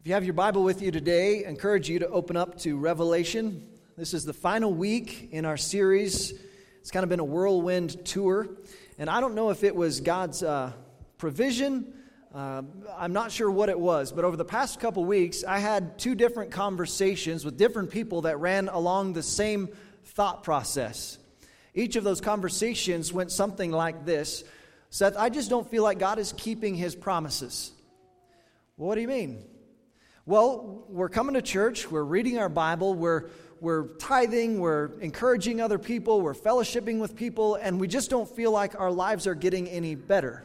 you have your Bible with you today, I encourage you to open up to Revelation. This is the final week in our series. It's kind of been a whirlwind tour. And I don't know if it was God's provision. I'm not sure what it was. But over the past couple weeks, I had two different conversations with different people that ran along the same thought process. Each of those conversations went something like this. Seth, I just don't feel like God is keeping His promises. Well, what do you mean? Well, we're coming to church, we're reading our Bible, we're tithing, we're encouraging other people, we're fellowshipping with people, and we just don't feel like our lives are getting any better.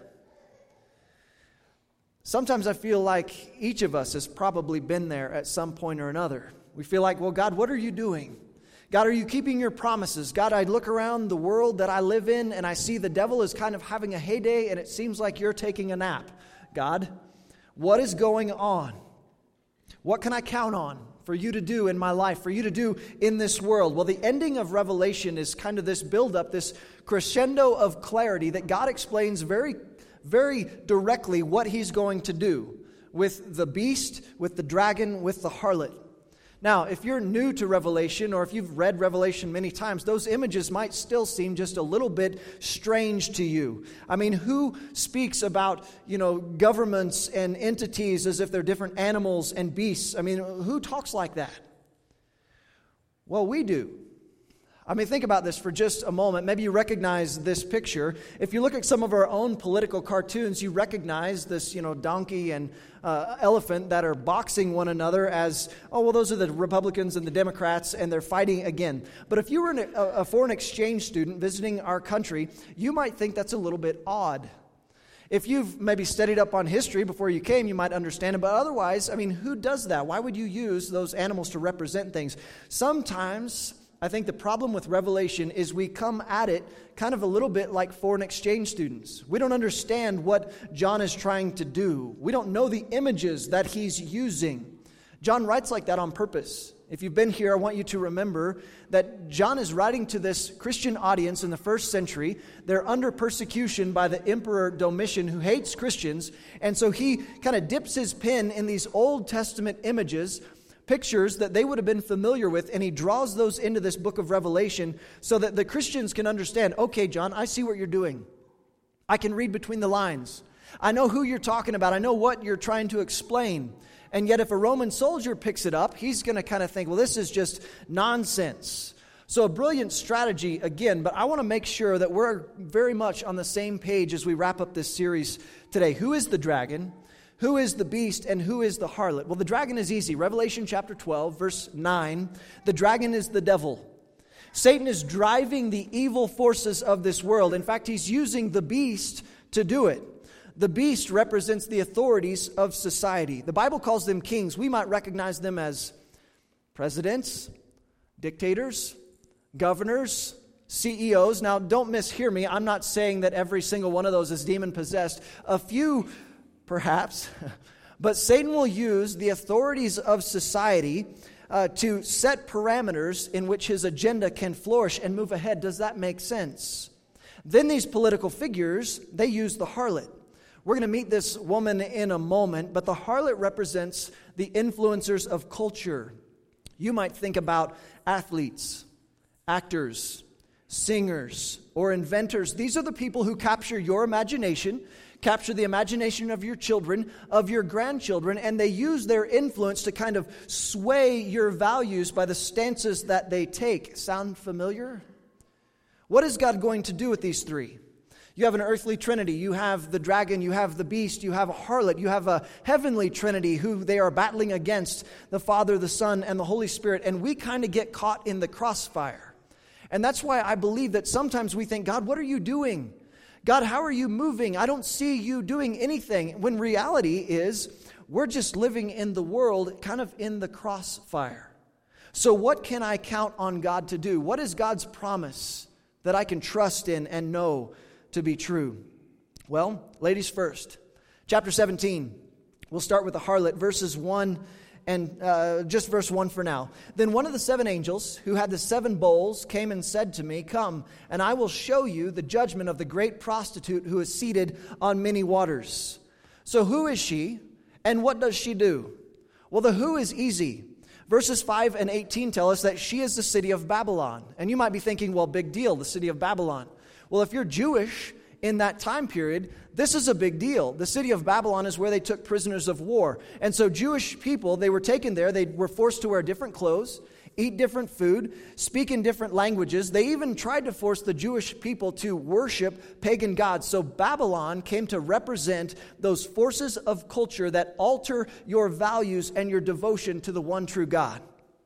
Sometimes I feel like each of us has probably been there at some point or another. We feel like, well, God, what are you doing? God, are you keeping your promises? God, I look around the world that I live in, and I see the devil is kind of having a heyday, and it seems like you're taking a nap. God, what is going on? What can I count on for you to do in my life, for you to do in this world? Well, the ending of Revelation is kind of this build-up, this crescendo of clarity that God explains very, very directly what He's going to do with the beast, with the dragon, with the harlot. Now, if you're new to Revelation, or if you've read Revelation many times, those images might still seem just a little bit strange to you. I mean, who speaks about, governments and entities as if they're different animals and beasts? I mean, who talks like that? Well, we do. I mean, think about this for just a moment. Maybe you recognize this picture. If you look at some of our own political cartoons, you recognize this, donkey and elephant that are boxing one another as, those are the Republicans and the Democrats, and they're fighting again. But if you were a foreign exchange student visiting our country, you might think that's a little bit odd. If you've maybe studied up on history before you came, you might understand it. But otherwise, I mean, who does that? Why would you use those animals to represent things? Sometimes I think the problem with Revelation is we come at it kind of a little bit like foreign exchange students. We don't understand what John is trying to do. We don't know the images that he's using. John writes like that on purpose. If you've been here, I want you to remember that John is writing to this Christian audience in the first century. They're under persecution by the Emperor Domitian, who hates Christians. And so he kind of dips his pen in these Old Testament images, pictures that they would have been familiar with, and he draws those into this book of Revelation so that the Christians can understand, okay, John, I see what you're doing. I can read between the lines. I know who you're talking about. I know what you're trying to explain. And yet if a Roman soldier picks it up, he's going to kind of think, well, this is just nonsense. So a brilliant strategy again, but I want to make sure that we're very much on the same page as we wrap up this series today. Who is the dragon? Who is the beast and who is the harlot? Well, the dragon is easy. Revelation chapter 12, verse 9. The dragon is the devil. Satan is driving the evil forces of this world. In fact, he's using the beast to do it. The beast represents the authorities of society. The Bible calls them kings. We might recognize them as presidents, dictators, governors, CEOs. Now, don't mishear me. I'm not saying that every single one of those is demon-possessed. A few perhaps, but Satan will use the authorities of society to set parameters in which his agenda can flourish and move ahead. Does that make sense? Then these political figures, they use the harlot. We're going to meet this woman in a moment, but the harlot represents the influencers of culture. You might think about athletes, actors, singers, or inventors. These are the people who capture your imagination, capture the imagination of your children, of your grandchildren, and they use their influence to kind of sway your values by the stances that they take. Sound familiar? What is God going to do with these three? You have an earthly trinity. You have the dragon, you have the beast, you have a harlot, you have a heavenly trinity who they are battling against, the Father, the Son, and the Holy Spirit, and we kind of get caught in the crossfire. And that's why I believe that sometimes we think, God, what are you doing? God, how are you moving? I don't see you doing anything. When reality is, we're just living in the world, kind of in the crossfire. So what can I count on God to do? What is God's promise that I can trust in and know to be true? Well, ladies first. Chapter 17. We'll start with the harlot, verses 1 and just verse 1 for now. Then one of the seven angels who had the seven bowls came and said to me, "Come, and I will show you the judgment of the great prostitute who is seated on many waters." So who is she, and what does she do? Well, the who is easy. Verses 5 and 18 tell us that she is the city of Babylon. And you might be thinking, well, big deal, the city of Babylon. Well, if you're Jewish in that time period, this is a big deal. The city of Babylon is where they took prisoners of war. And so Jewish people, they were taken there. They were forced to wear different clothes, eat different food, speak in different languages. They even tried to force the Jewish people to worship pagan gods. So Babylon came to represent those forces of culture that alter your values and your devotion to the one true God.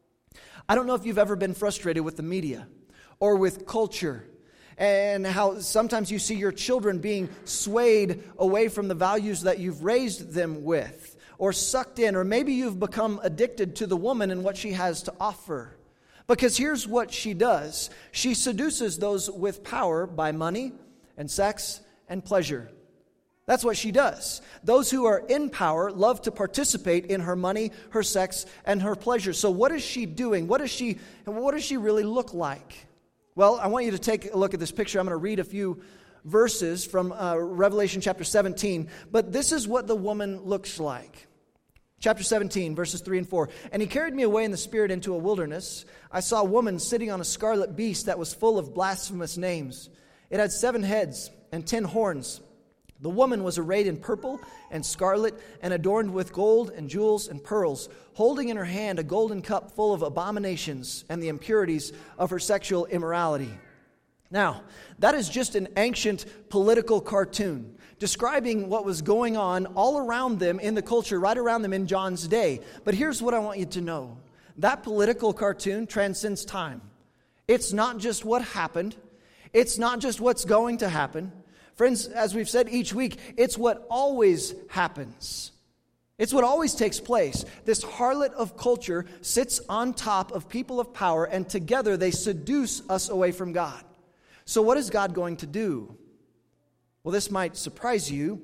I don't know if you've ever been frustrated with the media or with culture, and how sometimes you see your children being swayed away from the values that you've raised them with, or sucked in, or maybe you've become addicted to the woman and what she has to offer. Because here's what she does. She seduces those with power by money and sex and pleasure. That's what she does. Those who are in power love to participate in her money, her sex, and her pleasure. So what is she doing? What does she really look like? Well, I want you to take a look at this picture. I'm going to read a few verses from Revelation chapter 17. But this is what the woman looks like. Chapter 17, verses 3 and 4. And he carried me away in the spirit into a wilderness. I saw a woman sitting on a scarlet beast that was full of blasphemous names. It had 7 heads and 10 horns. The woman was arrayed in purple and scarlet and adorned with gold and jewels and pearls, holding in her hand a golden cup full of abominations and the impurities of her sexual immorality. Now, that is just an ancient political cartoon describing what was going on all around them in the culture, right around them in John's day. But here's what I want you to know. That political cartoon transcends time. It's not just what happened. It's not just what's going to happen. Friends, as we've said each week, it's what always happens. It's what always takes place. This harlot of culture sits on top of people of power, and together they seduce us away from God. So what is God going to do? Well, this might surprise you,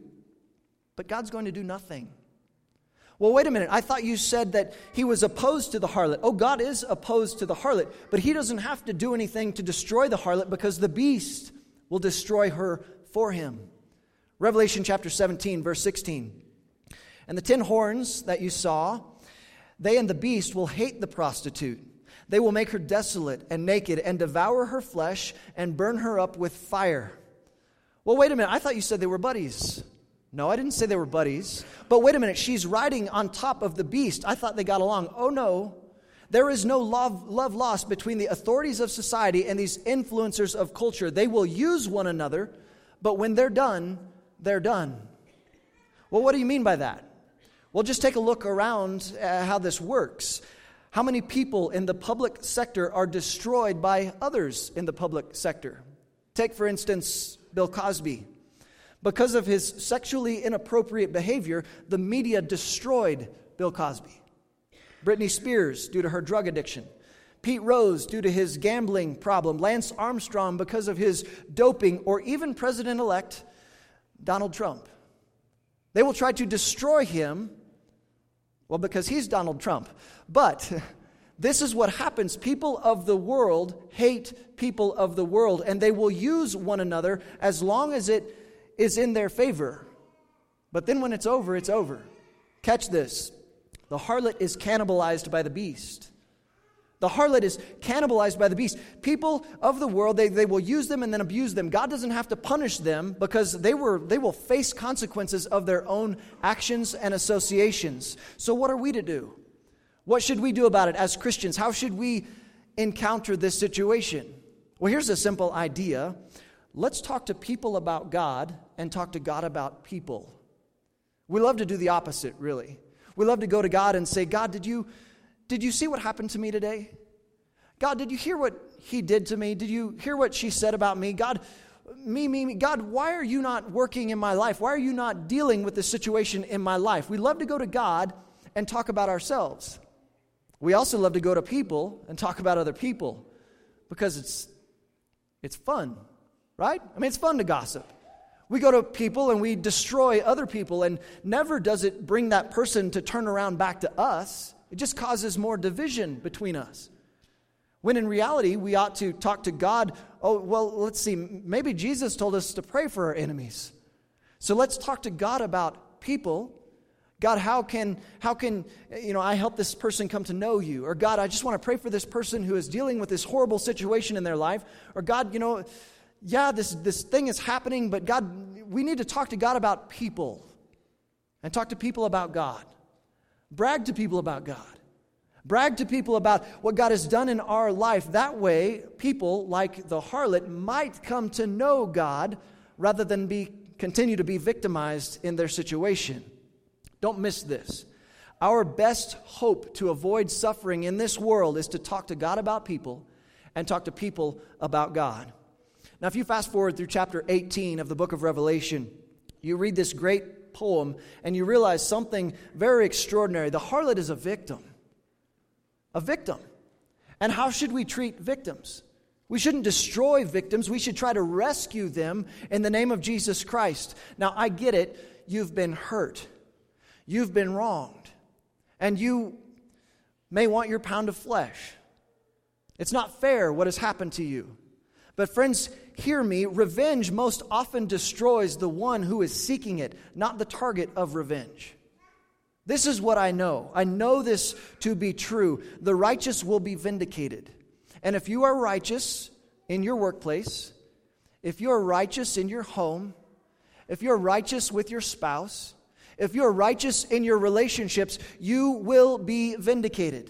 but God's going to do nothing. Well, wait a minute. I thought you said that he was opposed to the harlot. Oh, God is opposed to the harlot, but he doesn't have to do anything to destroy the harlot because the beast will destroy her for him. Revelation chapter 17, verse 16. And the 10 horns that you saw, they and the beast will hate the prostitute. They will make her desolate and naked and devour her flesh and burn her up with fire. Well, wait a minute. I thought you said they were buddies. No, I didn't say they were buddies. But wait a minute. She's riding on top of the beast. I thought they got along. Oh, no. There is no love lost between the authorities of society and these influencers of culture. They will use one another, but when they're done, they're done. Well, what do you mean by that? Well, just take a look around how this works. How many people in the public sector are destroyed by others in the public sector? Take, for instance, Bill Cosby. Because of his sexually inappropriate behavior, the media destroyed Bill Cosby. Britney Spears, due to her drug addiction. Pete Rose, due to his gambling problem. Lance Armstrong, because of his doping. Or even President-elect Donald Trump. They will try to destroy him, well, because he's Donald Trump. But this is what happens. People of the world hate people of the world, and they will use one another as long as it is in their favor. But then when it's over, it's over. Catch this. The harlot is cannibalized by the beast. The harlot is cannibalized by the beast. People of the world, they will use them and then abuse them. God doesn't have to punish them because they will face consequences of their own actions and associations. So what are we to do? What should we do about it as Christians? How should we encounter this situation? Well, here's a simple idea. Let's talk to people about God and talk to God about people. We love to do the opposite, really. We love to go to God and say, God, did you see what happened to me today? God, did you hear what he did to me? Did you hear what she said about me? God, me. God, why are you not working in my life? Why are you not dealing with this situation in my life? We love to go to God and talk about ourselves. We also love to go to people and talk about other people because it's fun, right? I mean, it's fun to gossip. We go to people and we destroy other people, and never does it bring that person to turn around back to us. It just causes more division between us. When in reality, we ought to talk to God. Oh, well, let's see. Maybe Jesus told us to pray for our enemies. So let's talk to God about people. God, how can I help this person come to know you? Or God, I just want to pray for this person who is dealing with this horrible situation in their life. Or God, this thing is happening, but God, we need to talk to God about people and talk to people about God. Brag to people about God. Brag to people about what God has done in our life. That way, people like the harlot might come to know God rather than continue to be victimized in their situation. Don't miss this. Our best hope to avoid suffering in this world is to talk to God about people and talk to people about God. Now, if you fast forward through chapter 18 of the book of Revelation, you read this great poem and you realize something very extraordinary. The harlot is a victim. A victim. And how should we treat victims? We shouldn't destroy victims. We should try to rescue them in the name of Jesus Christ. Now, I get it. You've been hurt. You've been wronged. And you may want your pound of flesh. It's not fair what has happened to you. But friends, hear me. Revenge most often destroys the one who is seeking it, not the target of revenge. This is what I know. I know this to be true. The righteous will be vindicated. And if you are righteous in your workplace, if you are righteous in your home, if you're righteous with your spouse, if you're righteous in your relationships, you will be vindicated.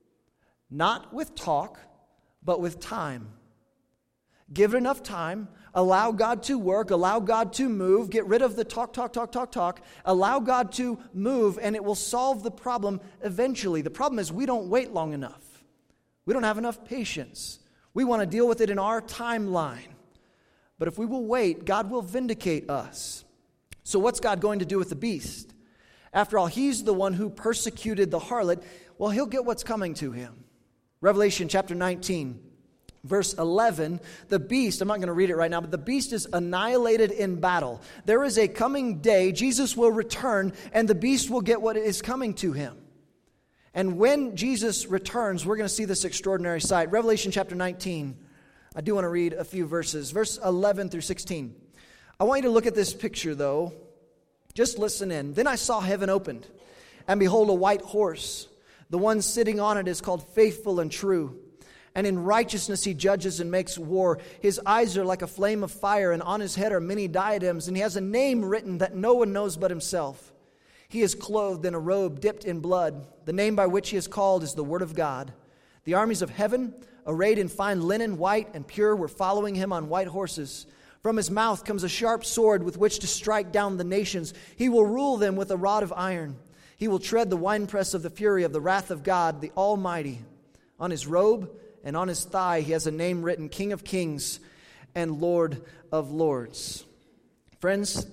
Not with talk, but with time. Give it enough time. Allow God to work. Allow God to move. Get rid of the talk. Allow God to move, and it will solve the problem eventually. The problem is we don't wait long enough. We don't have enough patience. We want to deal with it in our timeline. But if we will wait, God will vindicate us. So what's God going to do with the beast? After all, he's the one who persecuted the harlot. Well, he'll get what's coming to him. Revelation chapter 19. Verse 11, the beast, I'm not going to read it right now, but the beast is annihilated in battle. There is a coming day, Jesus will return, and the beast will get what is coming to him. And when Jesus returns, we're going to see this extraordinary sight. Revelation chapter 19, I do want to read a few verses. Verse 11 through 16. I want you to look at this picture, though. Just listen in. Then I saw heaven opened, and behold, a white horse. The one sitting on it is called Faithful and True. And in righteousness he judges and makes war. His eyes are like a flame of fire, and on his head are many diadems, and he has a name written that no one knows but himself. He is clothed in a robe dipped in blood. The name by which he is called is the Word of God. The armies of heaven, arrayed in fine linen, white and pure, were following him on white horses. From his mouth comes a sharp sword with which to strike down the nations. He will rule them with a rod of iron. He will tread the winepress of the fury of the wrath of God, the Almighty. On his robe and on his thigh he has a name written, King of Kings and Lord of Lords. Friends,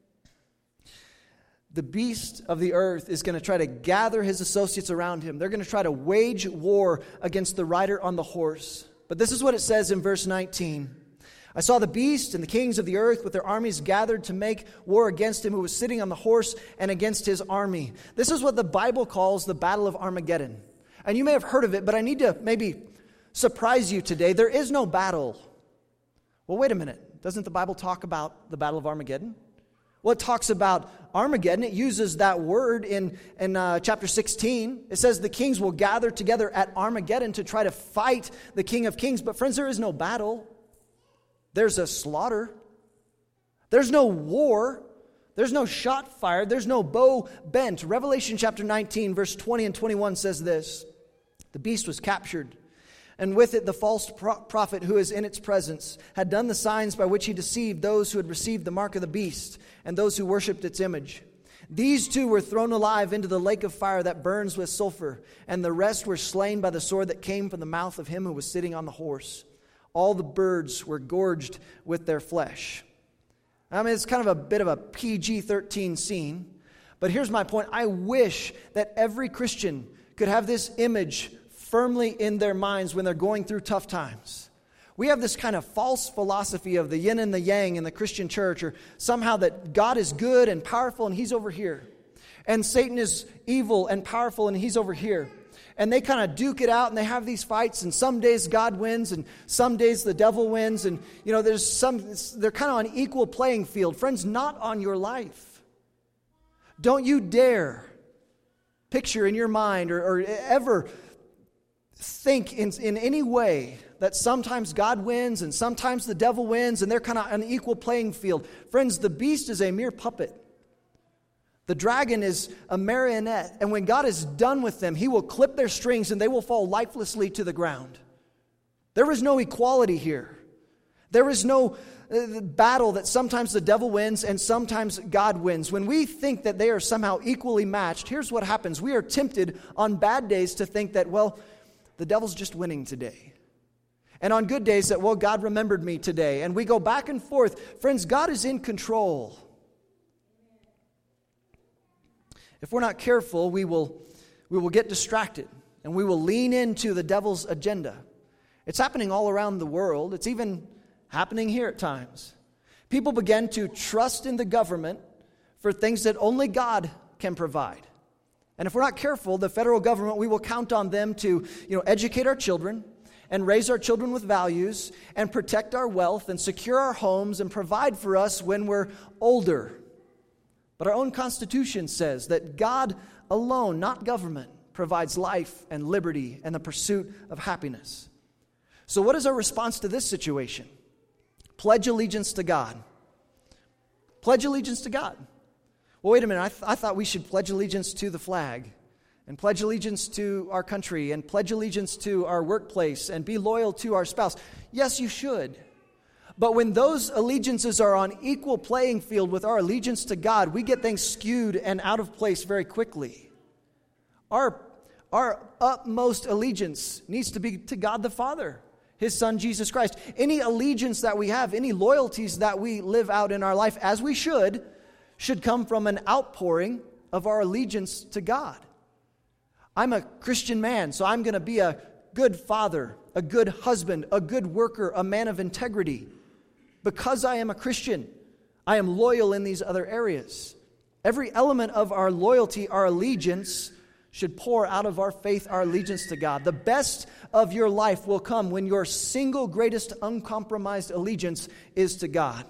the beast of the earth is going to try to gather his associates around him. They're going to try to wage war against the rider on the horse. But this is what it says in verse 19. I saw the beast and the kings of the earth with their armies gathered to make war against him who was sitting on the horse and against his army. This is what the Bible calls the Battle of Armageddon. And you may have heard of it, but I need to maybe surprise you today. There is no battle. Well, wait a minute. Doesn't the Bible talk about the Battle of Armageddon? Well, it talks about Armageddon. It uses that word in chapter 16. It says the kings will gather together at Armageddon to try to fight the King of Kings. But friends, there is no battle. There's a slaughter. There's no war. There's no shot fired. There's no bow bent. Revelation chapter 19, verse 20 and 21 says this. The beast was captured, and with it the false prophet who is in its presence had done the signs by which he deceived those who had received the mark of the beast and those who worshipped its image. These two were thrown alive into the lake of fire that burns with sulfur, and the rest were slain by the sword that came from the mouth of him who was sitting on the horse. All the birds were gorged with their flesh. I mean, it's kind of a bit of a PG-13 scene, but here's my point. I wish that every Christian could have this image firmly in their minds when they're going through tough times. We have this kind of false philosophy of the yin and the yang in the Christian church, or somehow that God is good and powerful and he's over here, and Satan is evil and powerful and he's over here. And they kind of duke it out and they have these fights, and some days God wins and some days the devil wins, and they're kind of on equal playing field. Friends, not on your life. Don't you dare picture in your mind or ever think in any way that sometimes God wins and sometimes the devil wins and they're kind of an equal playing field. Friends, the beast is a mere puppet. The dragon is a marionette. And when God is done with them, he will clip their strings and they will fall lifelessly to the ground. There is no equality here. There is no battle that sometimes the devil wins and sometimes God wins. When we think that they are somehow equally matched, here's what happens. We are tempted on bad days to think that, well, the devil's just winning today. And on good days that, well, God remembered me today. And we go back and forth. Friends, God is in control. If we're not careful, we will get distracted and we will lean into the devil's agenda. It's happening all around the world. It's even happening here at times. People begin to trust in the government for things that only God can provide. And if we're not careful, the federal government, we will count on them to, educate our children and raise our children with values and protect our wealth and secure our homes and provide for us when we're older. But our own Constitution says that God alone, not government, provides life and liberty and the pursuit of happiness. So what is our response to this situation? Pledge allegiance to God. Pledge allegiance to God. Well, wait a minute. I thought we should pledge allegiance to the flag and pledge allegiance to our country and pledge allegiance to our workplace and be loyal to our spouse. Yes, you should. But when those allegiances are on equal playing field with our allegiance to God, we get things skewed and out of place very quickly. Our utmost allegiance needs to be to God the Father, His Son, Jesus Christ. Any allegiance that we have, any loyalties that we live out in our life, as we should come from an outpouring of our allegiance to God. I'm a Christian man, so I'm going to be a good father, a good husband, a good worker, a man of integrity. Because I am a Christian, I am loyal in these other areas. Every element of our loyalty, our allegiance, should pour out of our faith, our allegiance to God. The best of your life will come when your single greatest uncompromised allegiance is to God.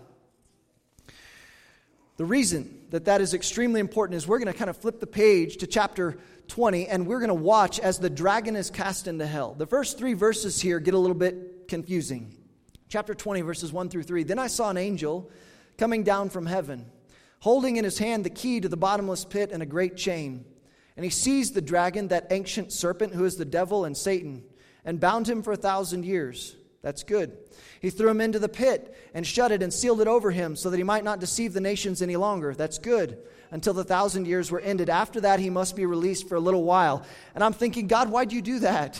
The reason that is extremely important is we're going to kind of flip the page to chapter 20, and we're going to watch as the dragon is cast into hell. The first 3 verses here get a little bit confusing. Chapter 20, verses 1 through 3. Then I saw an angel coming down from heaven, holding in his hand the key to the bottomless pit and a great chain. And he seized the dragon, that ancient serpent who is the devil and Satan, and bound him for 1,000 years. That's good. He threw him into the pit and shut it and sealed it over him so that he might not deceive the nations any longer. That's good. Until the 1,000 years were ended. After that, he must be released for a little while. And I'm thinking, God, why'd you do that?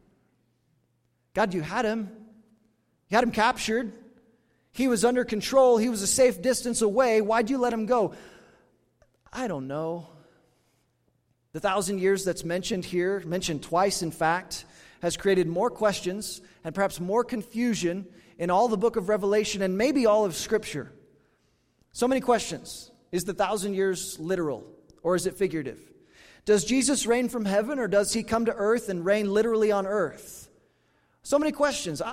God, you had him. You had him captured. He was under control. He was a safe distance away. Why'd you let him go? I don't know. The 1,000 years that's mentioned here, mentioned twice in fact, has created more questions and perhaps more confusion in all the book of Revelation and maybe all of Scripture. So many questions. Is the 1,000 years literal or is it figurative? Does Jesus reign from heaven or does he come to earth and reign literally on earth? So many questions.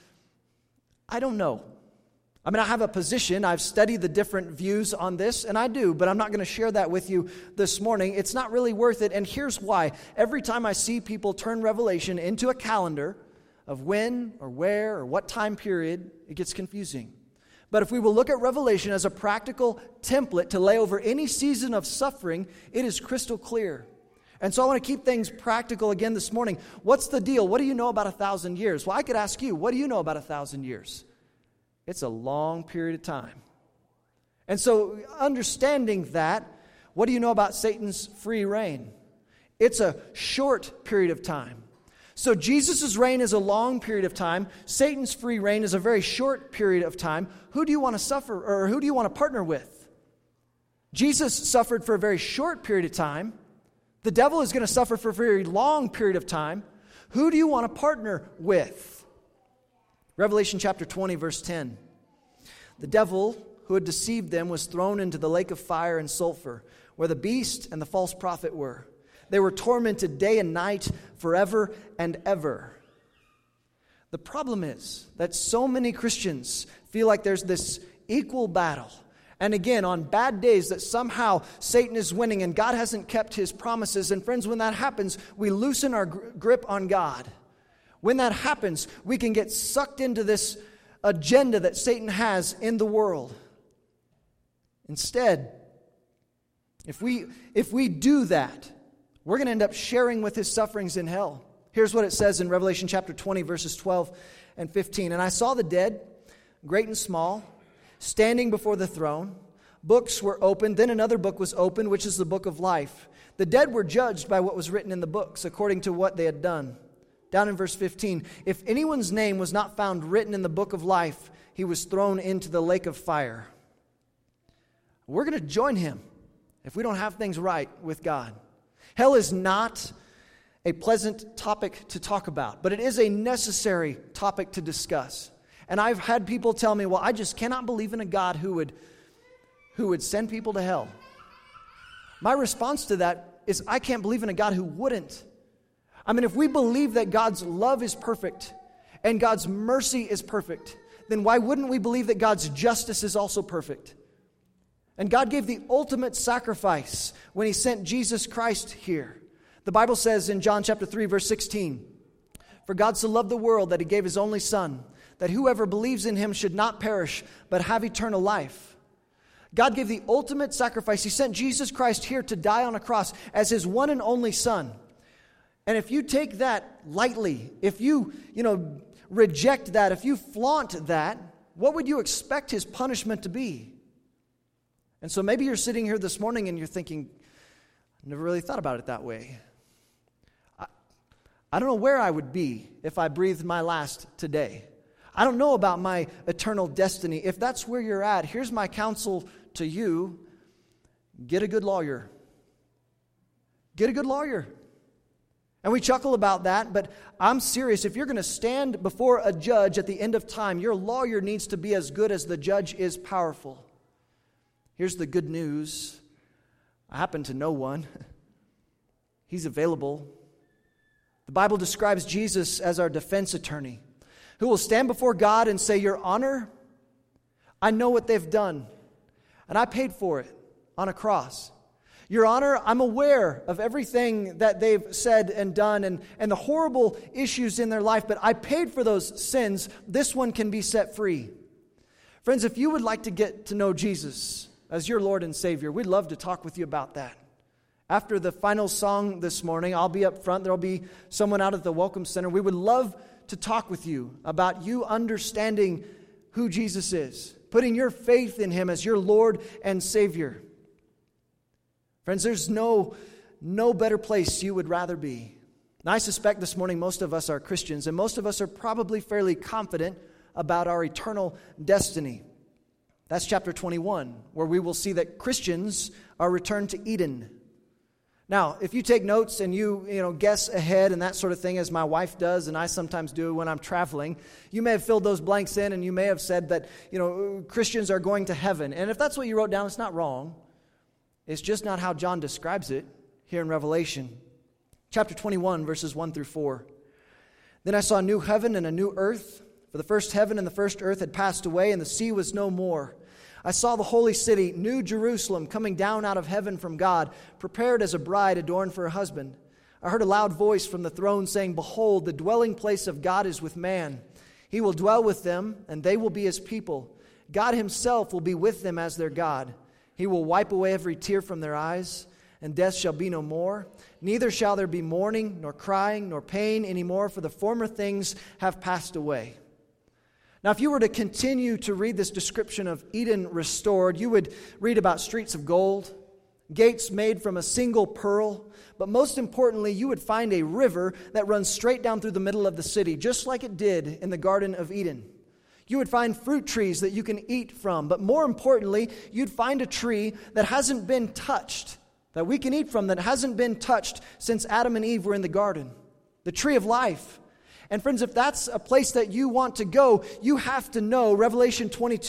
I don't know. I mean, I have a position. I've studied the different views on this, and I do, but I'm not going to share that with you this morning. It's not really worth it, and here's why. Every time I see people turn Revelation into a calendar of when or where or what time period, it gets confusing. But if we will look at Revelation as a practical template to lay over any season of suffering, it is crystal clear. And so I want to keep things practical again this morning. What's the deal? What do you know about 1,000 years? Well, I could ask you, what do you know about 1,000 years? It's a long period of time. And so understanding that, what do you know about Satan's free reign? It's a short period of time. So Jesus' reign is a long period of time. Satan's free reign is a very short period of time. Who do you want to suffer, or who do you want to partner with? Jesus suffered for a very short period of time. The devil is going to suffer for a very long period of time. Who do you want to partner with? Revelation chapter 20, verse 10. The devil who had deceived them was thrown into the lake of fire and sulfur, where the beast and the false prophet were. They were tormented day and night forever and ever. The problem is that so many Christians feel like there's this equal battle. and again on bad days that somehow Satan is winning and God hasn't kept his promises. And friends, when that happens, we loosen our grip on God. When that happens, we can get sucked into this agenda that Satan has in the world. Instead, if we do that, we're going to end up sharing with his sufferings in hell. Here's what it says in Revelation chapter 20, verses 12 and 15. And I saw the dead, great and small, standing before the throne. Books were opened. Then another book was opened, which is the book of life. The dead were judged by what was written in the books, according to what they had done. Down in verse 15, if anyone's name was not found written in the book of life, he was thrown into the lake of fire. We're going to join him if we don't have things right with God. Hell is not a pleasant topic to talk about, but it is a necessary topic to discuss. And I've had people tell me, well, I just cannot believe in a God who would send people to hell. My response to that is I can't believe in a God who wouldn't. I mean, if we believe that God's love is perfect and God's mercy is perfect, then why wouldn't we believe that God's justice is also perfect? And God gave the ultimate sacrifice when he sent Jesus Christ here. The Bible says in John chapter 3, verse 16, for God so loved the world that he gave his only Son, that whoever believes in him should not perish, but have eternal life. God gave the ultimate sacrifice. He sent Jesus Christ here to die on a cross as his one and only Son. And if you take that lightly, if you reject that, if you flaunt that, what would you expect his punishment to be? And so maybe you're sitting here this morning and you're thinking, I never really thought about it that way. I don't know where I would be if I breathed my last today. I don't know about my eternal destiny. If that's where you're at, here's my counsel to you. Get a good lawyer. Get a good lawyer. And we chuckle about that, but I'm serious. If you're going to stand before a judge at the end of time, your lawyer needs to be as good as the judge is powerful. Here's the good news. I happen to know one. He's available. The Bible describes Jesus as our defense attorney, who will stand before God and say, Your Honor, I know what they've done, and I paid for it on a cross. Your Honor, I'm aware of everything that they've said and done and the horrible issues in their life, but I paid for those sins. This one can be set free. Friends, if you would like to get to know Jesus as your Lord and Savior, we'd love to talk with you about that. After the final song this morning, I'll be up front. There'll be someone out at the Welcome Center. We would love to talk with you about you understanding who Jesus is, putting your faith in him as your Lord and Savior. Friends, there's no better place you would rather be. And I suspect this morning most of us are Christians, and most of us are probably fairly confident about our eternal destiny. That's chapter 21, where we will see that Christians are returned to Eden. Now, if you take notes and you guess ahead and that sort of thing, as my wife does and I sometimes do when I'm traveling, you may have filled those blanks in and you may have said that, Christians are going to heaven. And if that's what you wrote down, it's not wrong. It's just not how John describes it here in Revelation. Chapter 21, verses 1 through 4. Then I saw a new heaven and a new earth, for the first heaven and the first earth had passed away, and the sea was no more. I saw the holy city, New Jerusalem, coming down out of heaven from God, prepared as a bride adorned for her husband. I heard a loud voice from the throne saying, Behold, the dwelling place of God is with man. He will dwell with them, and they will be his people. God himself will be with them as their God. He will wipe away every tear from their eyes, and death shall be no more. Neither shall there be mourning, nor crying, nor pain anymore, for the former things have passed away. Now, if you were to continue to read this description of Eden restored, you would read about streets of gold, gates made from a single pearl, but most importantly, you would find a river that runs straight down through the middle of the city, just like it did in the Garden of Eden. You would find fruit trees that you can eat from, but more importantly, you'd find a tree that hasn't been touched, that we can eat from, that hasn't been touched since Adam and Eve were in the garden, the tree of life. And friends, if that's a place that you want to go, you have to know Revelation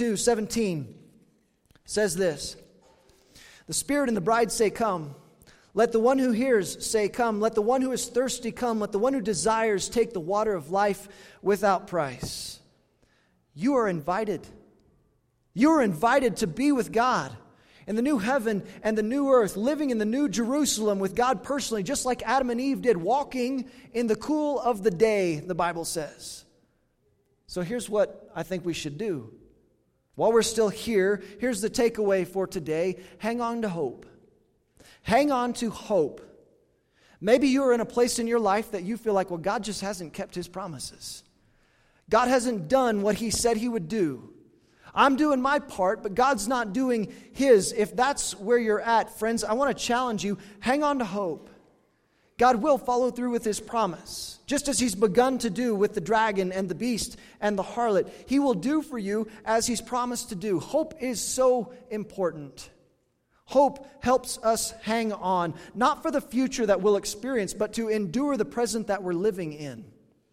22:17 says this. The Spirit and the bride say, Come. Let the one who hears say, Come. Let the one who is thirsty come. Let the one who desires take the water of life without price. You are invited. You're invited to be with God in the new heaven and the new earth, living in the new Jerusalem with God personally, just like Adam and Eve did, walking in the cool of the day, the Bible says. So here's what I think we should do. While we're still here, here's the takeaway for today. Hang on to hope. Hang on to hope. Maybe you're in a place in your life that you feel like, well, God just hasn't kept His promises. God hasn't done what He said He would do. I'm doing my part, but God's not doing His. If that's where you're at, friends, I want to challenge you. Hang on to hope. God will follow through with His promise. Just as He's begun to do with the dragon and the beast and the harlot, He will do for you as He's promised to do. Hope is so important. Hope helps us hang on, not for the future that we'll experience, but to endure the present that we're living in.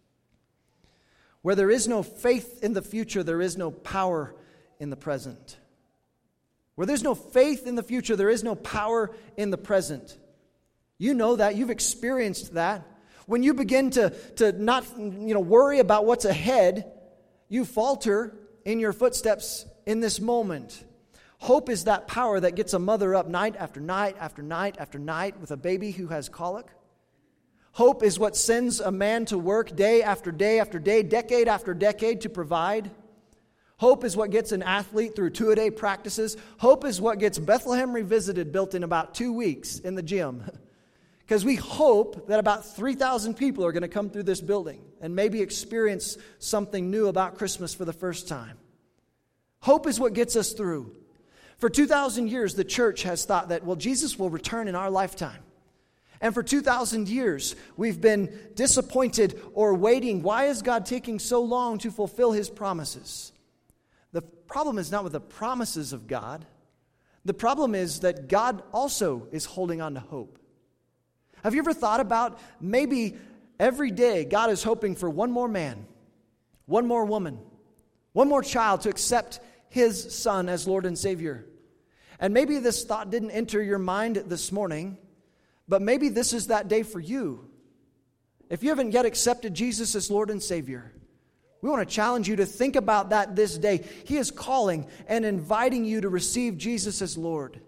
Where there is no faith in the future, there is no power in the present. Where there's no faith in the future, there is no power in the present. You know that. You've experienced that. When you begin to not worry about what's ahead, you falter in your footsteps in this moment. Hope is that power that gets a mother up night after night after night after night with a baby who has colic. Hope is what sends a man to work day after day after day, decade after decade to provide. Hope is what gets an athlete through two-a-day practices. Hope is what gets Bethlehem Revisited built in about 2 weeks in the gym. Because we hope that about 3,000 people are going to come through this building and maybe experience something new about Christmas for the first time. Hope is what gets us through. For 2,000 years, the church has thought that, well, Jesus will return in our lifetime. And for 2,000 years, we've been disappointed or waiting. Why is God taking so long to fulfill His promises? The problem is not with the promises of God. The problem is that God also is holding on to hope. Have you ever thought about maybe every day God is hoping for one more man, one more woman, one more child to accept His Son as Lord and Savior? And maybe this thought didn't enter your mind this morning, but maybe this is that day for you. If you haven't yet accepted Jesus as Lord and Savior, we want to challenge you to think about that this day. He is calling and inviting you to receive Jesus as Lord.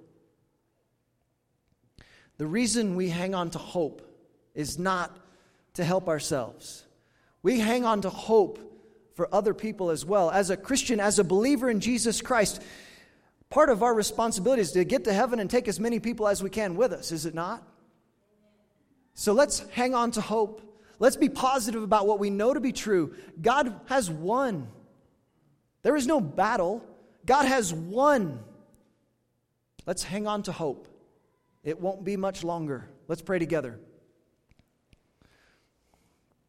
The reason we hang on to hope is not to help ourselves. We hang on to hope for other people as well. As a Christian, as a believer in Jesus Christ, part of our responsibility is to get to heaven and take as many people as we can with us, is it not? So let's hang on to hope. Let's be positive about what we know to be true. God has won. There is no battle. God has won. Let's hang on to hope. It won't be much longer. Let's pray together.